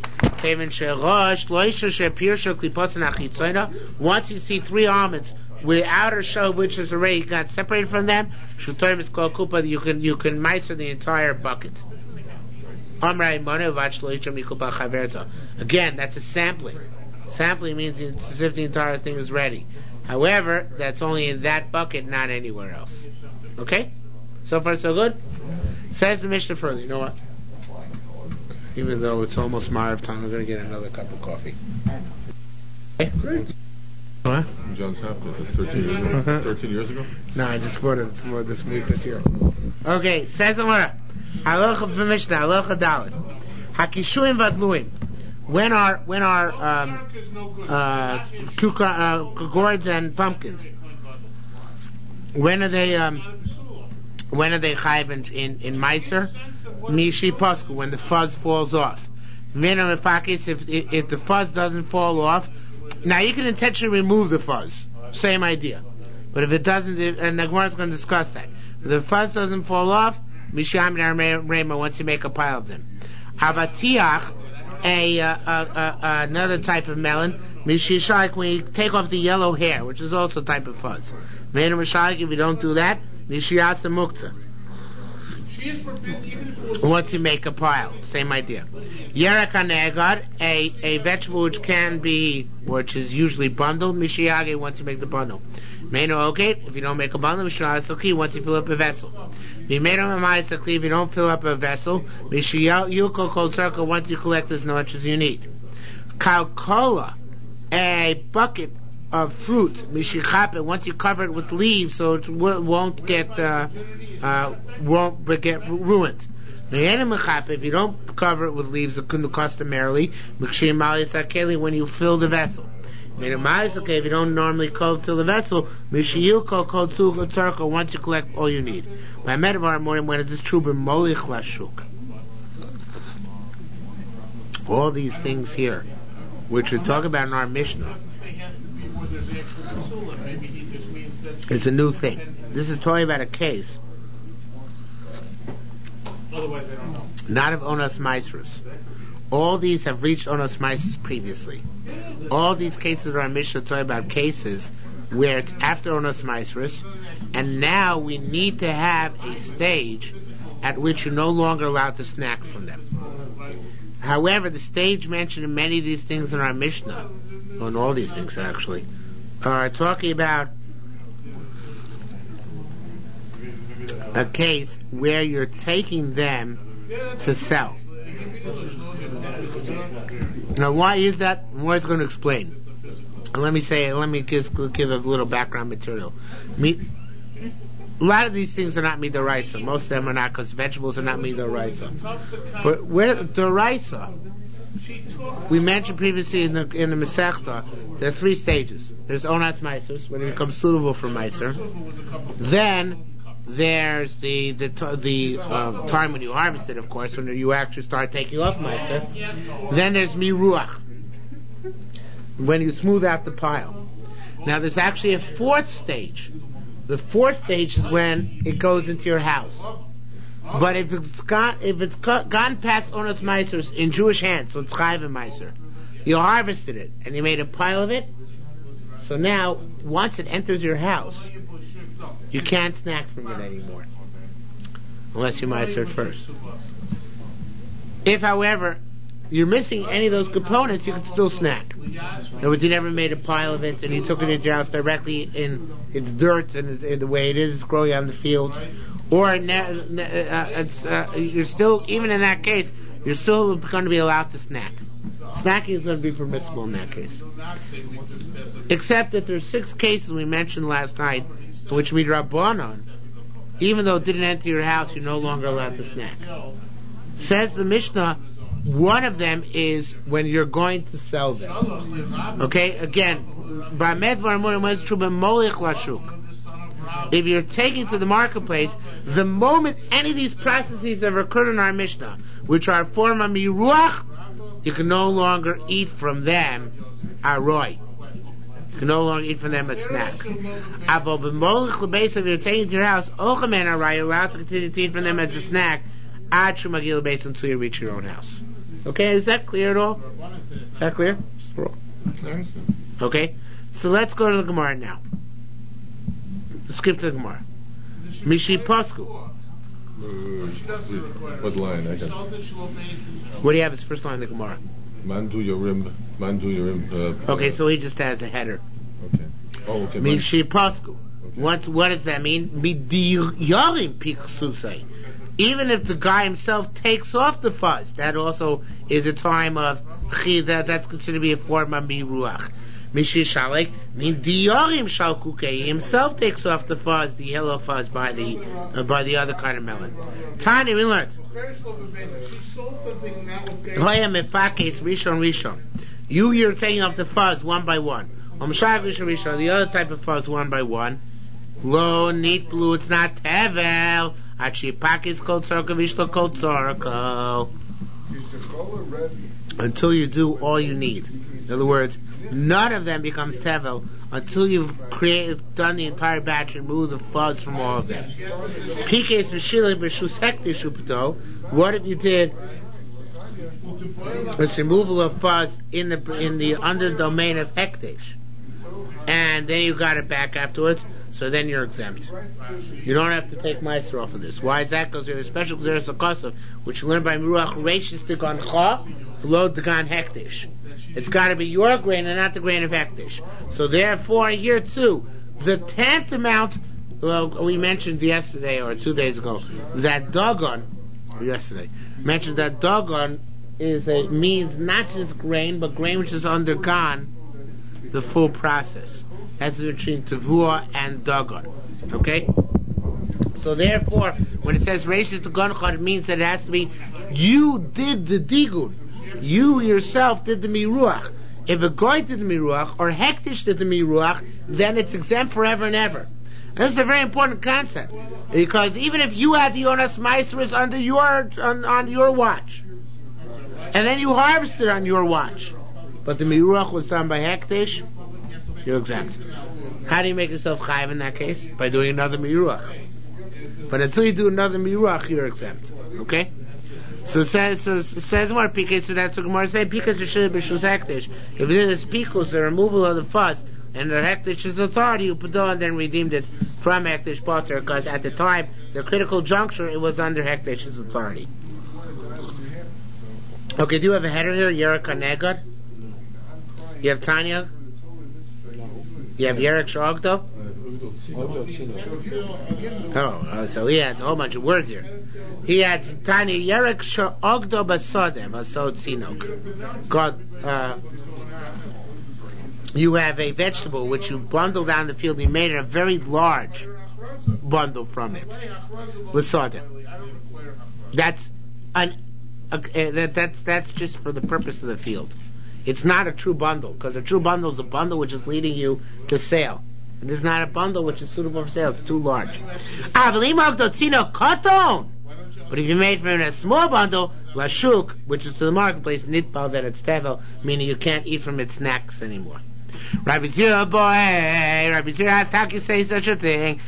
Once you see three almonds with outer shell which has already got separated from them, Shutorim is called Kupa, you can meiser the entire bucket. Again, that's a sampling. Sampling means it's as if the entire thing is ready. However, that's only in that bucket, not anywhere else. Okay? So far, so good? Says the Mishnah further. You know what? Even though it's almost Marav time, we're going to get another cup of coffee. Okay? Great. What? John's Hopkins, that's 13 years ago. 13 years ago? No, I just bought it. It's more this year. Okay, says the Gemara. Halacha v'Mishnah, halacha Dalet. Hakishuim v'adluim. When are gourds and pumpkins? When are they chayiv in meiser? Mishi pasku, when the fuzz falls off. Minimum if the fuzz doesn't fall off, now you can intentionally remove the fuzz. Same idea. But if it doesn't, and the Gemara is going to discuss that. If the fuzz doesn't fall off, Misham Rema, once you make a pile of them. Avatiach, another type of melon, Mishishalik, when you take off the yellow hair, which is also a type of fuzz. Mena Mishalik, if you don't do that, Mishiyasa Mukta. Once you make a pile, same idea. Yerek HaNegar, a vegetable which is usually bundled, Mishiyage, once you make the bundle. Meno Ogate, if you don't make a bundle, Mishiyasaki, once you fill up a vessel. Mimeno Mamayasaki, if you don't fill up a vessel, Mishiyuko Kol Circle, once you collect as much as you need. Kalkola, a bucket of fruit, Mishichape, once you cover it with leaves so it won't get ruined. If you don't cover it with leaves customarily, when you fill the vessel. Okay, if you don't normally cold fill the vessel, once you collect all you need. By Medavar morning, when it is true, b'molich lashuk. All these things here, which we talk about in our Mishnah, it's a new thing. This is talking about a case, not of Onas Maisrus. All these have reached Onas Maisrus previously. All these cases are our Mishnah talking about cases where it's after Onas Maisrus, and now we need to have a stage at which you're no longer allowed to snack from them. However, the stage mentioned in many of these things in our Mishnah, on all these things actually, are talking about a case where you're taking them to sell. Now, why is that? What is going to explain? Let me just give a little background material. A lot of these things are not midoraisa. Most of them are not, because vegetables are not midoraisa. But where doraisa, we mentioned previously in the Masechta, there are 3 stages. There's onas meiser, when it becomes suitable for meiser. Then there's the time when you harvest it, of course, when you actually start taking off meiser. Then there's miruach, when you smooth out the pile. Now there's actually a 4th stage. The 4th stage is when it goes into your house. But if it's gone past onas meisers in Jewish hands, so it's chayv meiser, you harvested it and you made a pile of it. So now, once it enters your house, you can't snack from it anymore, unless you meiser it first. If, however, you're missing any of those components, you can still snack. In other words, you never made a pile of it and you took it into your house directly in its dirt and in the way it is, it's growing out in the fields. Or you're still, even in that case, you're still going to be allowed to snack. Snacking is going to be permissible in that case. Except that there's 6 cases we mentioned last night in which we Rabbanan, even though it didn't enter your house, you're no longer allowed to snack. Says the Mishnah, one of them is when you're going to sell them. Okay, again, if you're taking to the marketplace, the moment any of these processes have occurred in our Mishnah, which are form of miruach, you can no longer eat from them aroy. You can no longer eat from them a snack. If you're taking to your house, you're allowed to continue to eat from them as a snack until you reach your own house. Okay, is that clear at all? Is that clear? Okay, so let's go to the Gemara now. Let's skip to the Gemara. Mishi Posku. What line? What do you have as first line in the Gemara? Mandu Yorim. Okay, so he just has a header. Okay. Oh, okay. Mishi Posku. What does that mean? Midiyarim Piksusei. Even if the guy himself takes off the fuzz, that also is a time of that's considered to be a form of miruach. Mishishalek, diyarim shalkukei. He himself takes off the fuzz, the yellow fuzz, by the other kind of melon. Tani, we learned. Rishon. You're taking off the fuzz one by one. The other type of fuzz one by one. Lo neat blue, it's not tevel. Achipakis kol tzorko vishlo kol tzorko. Until you do all you need. In other words, none of them becomes tevel until you've done the entire batch and removed the fuzz from all of them. Pikes v'shilik b'shus hektish upto. What if you did this removal of fuzz in the under domain of hektish, and then you got it back afterwards? So then you're exempt. You don't have to take meiser off of this. Why is that? Because we have a special Gzeres HaKosov, which you learn by Miruach Reishis B'Gon Cha, below D'Gon Hektish. It's got to be your grain and not the grain of Hektish. So therefore, here too, the 10th amount, well, we mentioned yesterday or 2 days ago, that Dagon, mentioned that Dagon means not just grain, but grain which has undergone the full process. That's between Tavua and Dagon. Okay? So therefore, when it says Reishis D'Gon Cha, it means that it has to be, you did the Digun. You yourself did the Miruach. If a goy did the miruach or hektish did the miruach, then it's exempt forever and ever. And this is a very important concept, because even if you had the onas ma'aseres under on your watch, and then you harvested on your watch, but the miruach was done by hektish, you're exempt. How do you make yourself chayav in that case? By doing another miruach. But until you do another miruach, you're exempt. Okay? So it says more pikas, so that's what Gemara say, pikas should be shus hektish. If it is pikus, the removal of the fuss, and the hektish's authority, you put on, then redeemed it from hektish potter, because at the time, the critical juncture, it was under hektish's authority. Okay, do you have a header here, Yerek Negad? You have Tanya? You have Yerek Shogdo? So he has a whole bunch of words here. He adds Tanya Yerek Shogdo Basodem Basod Sinok. God, you have a vegetable which you bundle down the field. You made a very large bundle from it. Basodem. That's that's just for the purpose of the field. It's not a true bundle, because a true bundle is a bundle which is leading you to sale. And this is not a bundle which is suitable for sale. It's too large. But if you made from a small bundle, lashuk, which is to the marketplace, nitbal, that it's tevel, meaning you can't eat from its snacks anymore. Rabbi Zira asked, how can you say such a thing?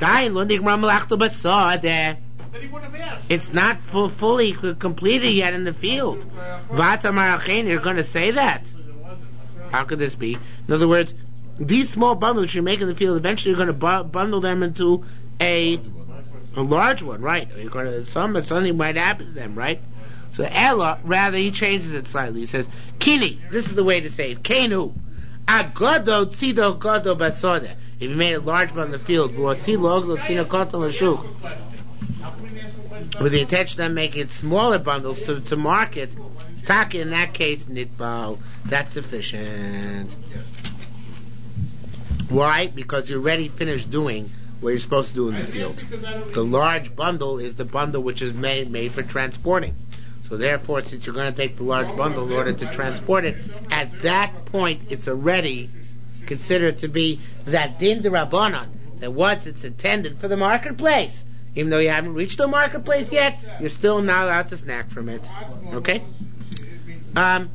It's not fully completed yet in the field. Vata marachin, you're going to say that? How could this be? In other words, these small bundles you make in the field, eventually you're going to bundle them into a large one, right? You're going to, something might happen to them, right? So Ella, rather, he changes it slightly. He says, Kini, this is the way to say it. Kenu, agodo tzido godo basode. If you made a large bundle in the field, with the intention of making it smaller bundles to market, taka, in that case, nitbal, that's sufficient. Why? Because you're already finished doing what you're supposed to do in the field. The large bundle is the bundle which is made for transporting. So therefore, since you're going to take the large bundle in order to transport it, at that point it's already considered to be that din d'Rabbanan, that once it's intended for the marketplace, even though you haven't reached the marketplace yet, you're still not allowed to snack from it. Okay? A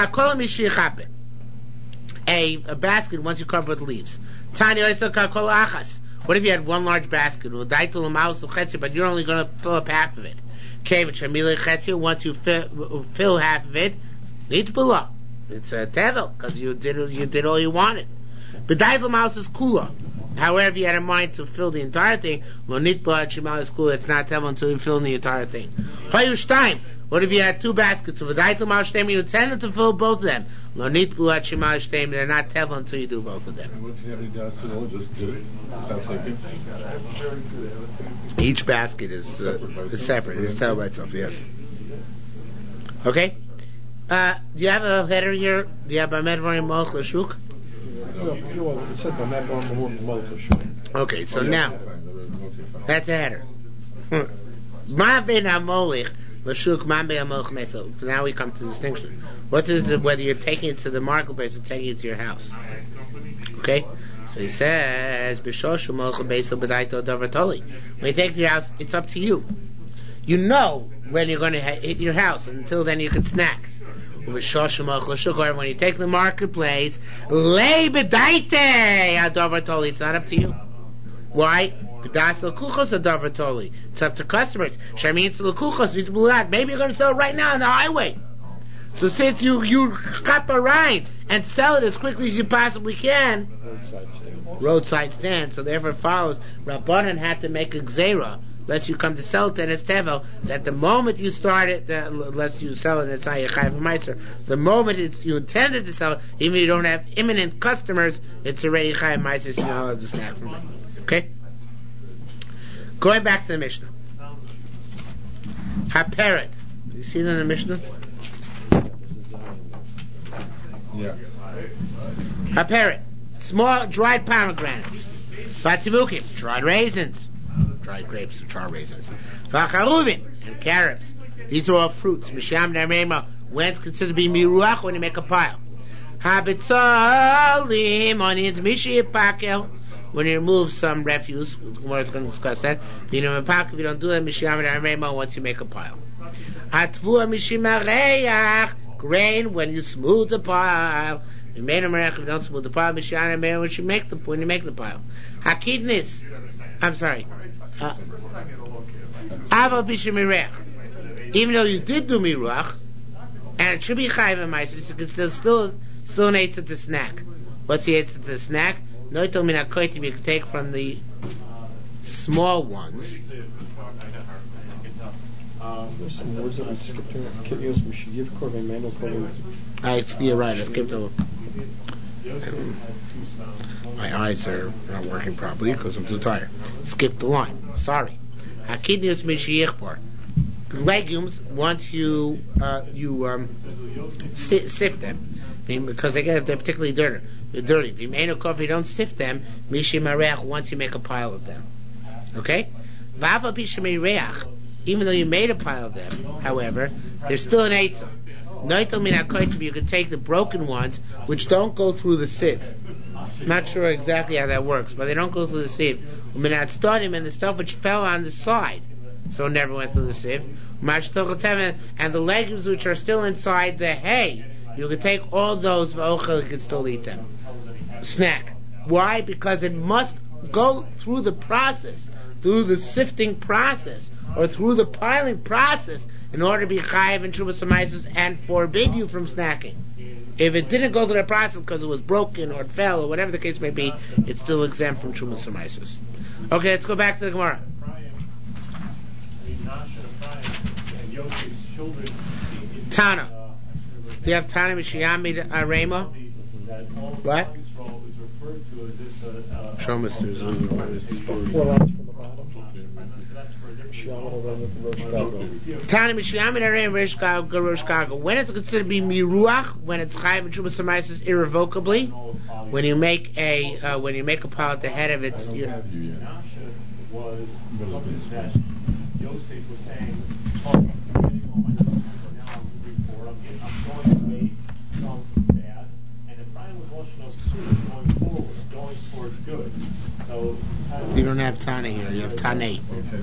basket once you cover with leaves. What if you had one large basket, but you're only going to fill up half of it? Once you fill half of it, it's below. It's a tevel, because you did all you wanted. But mouse is kula. However, if you had in mind to fill the entire thing, lo nitbla shimal is kula. It's not tevel until you fill in the entire thing. What if you had two baskets? You intended to fill both of them. Lo nitbla shimal shtem. They're not tevel until you do both of them. Each basket is separate. It's tevel by itself. Yes. Okay. Do you have a header here? Do you have a medvarim malch l'shuk? Okay, so now that's a header. So now we come to the distinction. What is it, whether you're taking it to the marketplace or taking it to your house? Okay? So he says, when you take it to your house, it's up to you. You know when you're going to hit your house. Until then you can snack. When you take the marketplace, it's not up to you. Why? It's up to customers. Maybe you're going to sell it right now on the highway. So since you chop a ride and sell it as quickly as you possibly can, roadside stand. So therefore it follows, Rabbanan had to make a gzeira, lest you come to sell it, and it's tevel, that the moment you start it, lest you sell it, it's not your chayv meiser. The moment you intended to sell it, even if you don't have imminent customers, it's already chayv meiser, so you're not allowed to snack from it. Okay? Going back to the Mishnah. Haperet. You see that in the Mishnah? Yeah. Haperet. Small dried pomegranates. Vatzivukim. Dried raisins. Dried grapes, dried raisins. Vacharuvin. And carrots. These are all fruits. Misham Narema. When it's considered to be miruach, when you make a pile. Habitzalim onions mishiyapakel. When you remove some refuse, we're going to discuss that. If you don't do that, once you make a pile. Hatvua mishimareach, grain when you smooth the pile. You made a merech, if you don't smooth the pile, when you make the pile. Hakidnis, I'm sorry. Ava bishimirech. Even though you did do miruach, and it should be chayv and ma'aser, you can still an eitzah to snack. What's the eitzah to snack? Noitel min hakoitim, you can take from the small ones. There's some words that I skipped here. You're right, I skipped over. My eyes are not working properly because I'm too tired. Skipped the line. Sorry. Hakidnius mishiyichbar. Legumes, once you sift them, because they're particularly dirty. If you don't sift them, mishimareach, once you make a pile of them. Okay? Vava bishimareach. Even though you made a pile of them, however, there's still an eitzah. Noitel min hakoitim, you can take the broken ones, which don't go through the sieve. I'm not sure exactly how that works, but they don't go through the sieve. And the stuff which fell on the side, so it never went through the sieve. And the legumes which are still inside the hay, you can take all those, you can still eat them. Snack. Why? Because it must go through the process, through the sifting process, or through the piling process, in order to be chayiv and Trubas Hamaisos and forbid you from snacking. If it didn't go through the process because it was broken or it fell or whatever the case may be, it's still exempt from Trubas Hamaisos. Okay, let's go back to the Gemara. Tana. Do you have Tana Mishiyami Arema? What? Show me through. 4 lines from the bottom. Tana Mishiyami Arema Rosh Gaga. When is it considered to be miruach? When it's chayiv and Trubas Hamaisos irrevocably? When you make a pile at the head of it. Was something that Yosef was saying, I'm going away from bad, and Ephraim was washing up soon, going towards good. So you don't have Tane here, you have Tane.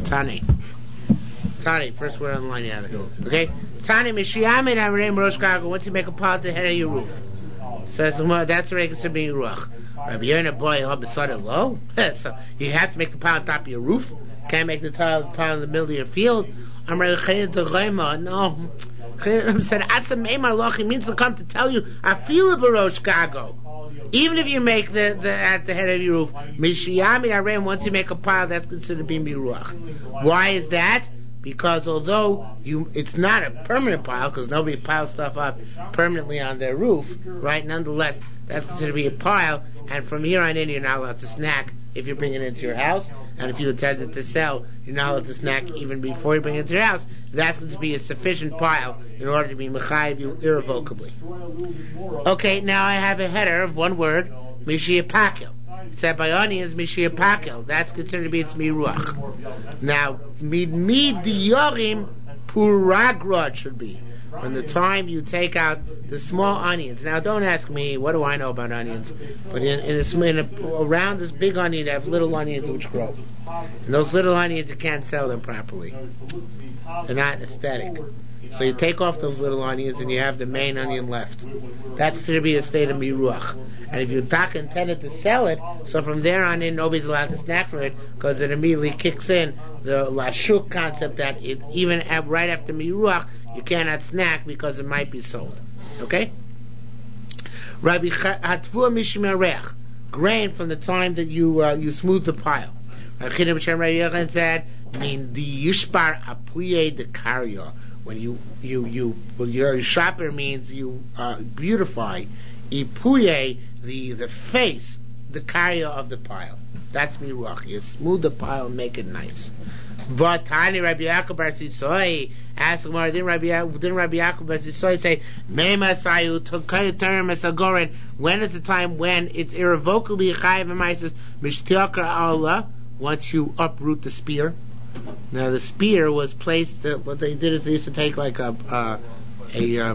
Tane, first word on the line you have it. Okay? Tane Mishiyamin Avrem Rosh Gaga, once you make a pile at the head of your roof. Says that's already considered being ruach. Rabbi Yonah boy beside low. So you have to make the pile on top of your roof. Can't make the pile in the middle of your field. I'm ready to no. Said Asamema Loch, he means to come to tell you I feel a barosh gago. Even if you make the at the head of your roof, Mishiyami Aram, once you make a pile, that's considered being miruach. Why is that? Because although it's not a permanent pile, because nobody piles stuff up permanently on their roof, right? Nonetheless, that's considered to be a pile, and from here on in, you're not allowed to snack if you bring it into your house, and if you intended to sell, you're not allowed to snack even before you bring it into your house. That's going to be a sufficient pile in order to be mechayiv you irrevocably. Okay, now I have a header of one word, mishiyapakel. It said by onions, mishiyapakel. That's considered to be its miruach. Now, mid diyorim puragrod should be. From the time you take out the small onions. Now, don't ask me, what do I know about onions? But around this big onion, they have little onions which grow. And those little onions, you can't sell them properly. They're not aesthetic. So you take off those little onions and you have the main onion left. That's to be a state of miruach. And if you intended to sell it, so from there on in, nobody's allowed to snack from it because it immediately kicks in the lashuk concept that even right after miruach, you cannot snack because it might be sold. Okay? Rabbi Hatvua Mishmerech, grain from the time that you smooth the pile. Rabbi Yochanan said, "Min the yishbar apuye de karya." When your shopper means you beautify, ipuye the face, the karya of the pile. That's miruach. You smooth the pile and make it nice. Vatani Rabbi Yaakov bar Tzisoi asked Gemara, didn't Rabbi Yaakov bar Tzisoi say Meima Sayu Tokayaterim Esagorin? When is the time when it's irrevocably chayiv Hamaisos Mishtiakar Allah once you uproot the spear? Now the spear was placed. What they did is they used to take like a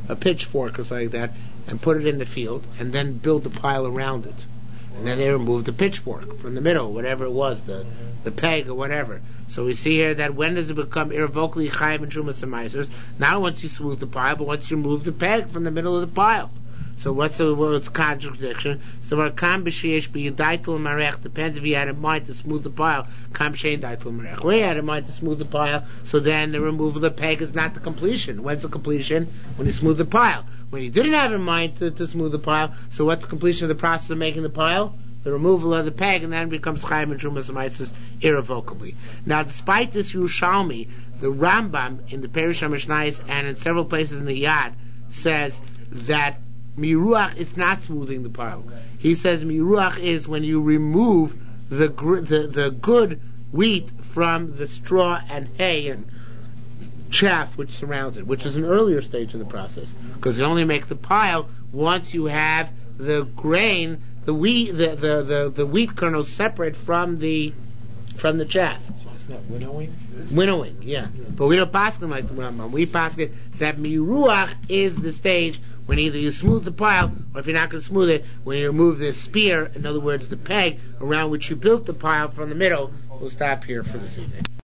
a pitchfork or something like that and put it in the field and then build a pile around it. And then they remove the pitchfork from the middle, whatever it was, the peg or whatever. So we see here that when does it become irrevocably chayiv and trumas and maasros? Not once you smooth the pile, but once you remove the peg from the middle of the pile. So what's the word's contradiction? So what kam b'sheish b'yidaitel marech depends if he had in mind to smooth the pile. Kam b'shein daitel marech. Where he had in mind to smooth the pile, so then the removal of the peg is not the completion. When's the completion? When you smooth the pile. When he didn't have in mind to smooth the pile, so what's the completion of the process of making the pile? The removal of the peg, and then it becomes chayiv and trumas and maasros irrevocably. Now, despite this Yerushalmi, the Rambam in the Perush HaMishnayos and in several places in the Yad says that miruach is not smoothing the pile. He says miruach is when you remove the good wheat from the straw and hay and chaff which surrounds it, which is an earlier stage of the process, because you only make the pile once you have the grain, the wheat kernels separate from the chaff. So it's not winnowing? Winnowing, yeah. But we don't pass them like the Rambam. We pass it that miruach is the stage when either you smooth the pile, or if you're not going to smooth it, when you remove the spear, in other words, the peg around which you built the pile from the middle. We'll stop here for this evening.